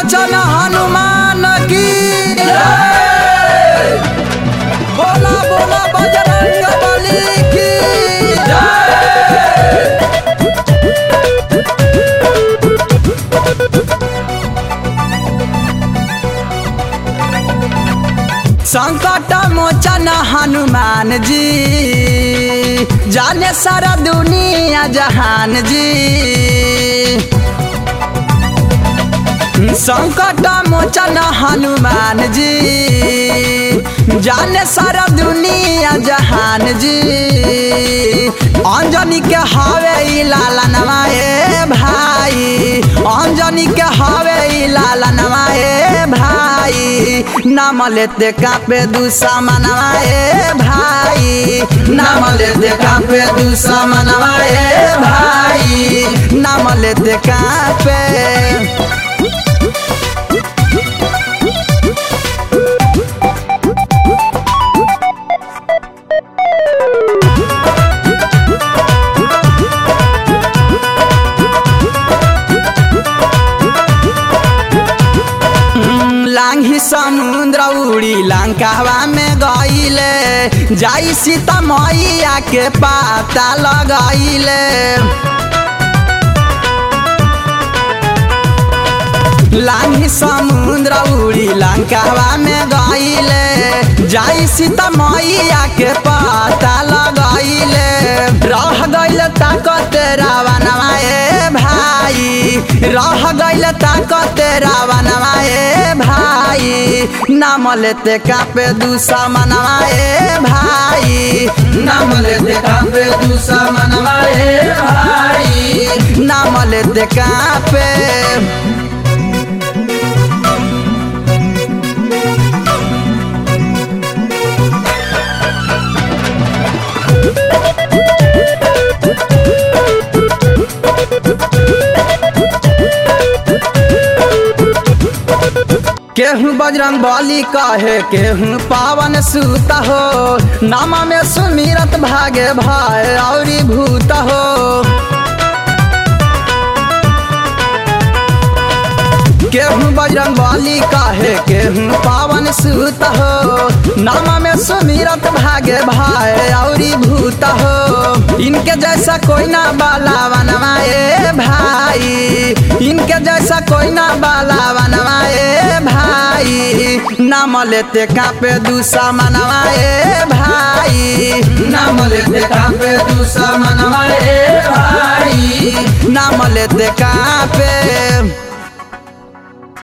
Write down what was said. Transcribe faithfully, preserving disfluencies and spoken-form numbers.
मोचन हनुमान की जय। बोला बोला बजरंग बली की जय। संकट मोचन हनुमान जी जाने सारा दुनिया जहान जी। संकट मोचन हनुमान जी जाने सारा दुनिया जहान जी। अंजनी के हवे लालनवा ए भाई, अंजनी के हवे लालनवा ए भाई। नाम लेते कापे दुश्मनवा ए भाई, नाम लेते कापे दुश्मनवा ए भाई, नाम लेते कापे। लांघी समुद्र उड़ी लंकावा में गईले, जाई सीता मैया के पाता लगैले। लांघी समुद्र उड़ी लंकावा में गईले, जाई सीता मैया के पाता लगैले। रह गईल ताकत रावणवा ए भाई, रह गईल ताकत रावणवा ए भाई। नाम लेते कापे दुश्मनवा ए भाई, नाम लेते कापे दुश्मनवा ए भाई, नाम लेते कापे। केहू बजरंग बली कहे केहू पावन सूत हो, नामा में सुमिरत भागे भय औरी भूत हो। केहू बजरंग बली कहे केहू पावन सूत हो, नामा में सुमिरत भागे भय औरी भूत हो। इनके जैसा कोई ना बालावनवा ए भाई, इनके जैसा कोई ना बालावनवा ए भाई। नाम लेते कापे दुश्मनवा ए भाई, नाम लेते कापे दुश्मनवा ए भाई, नाम लेते कापे।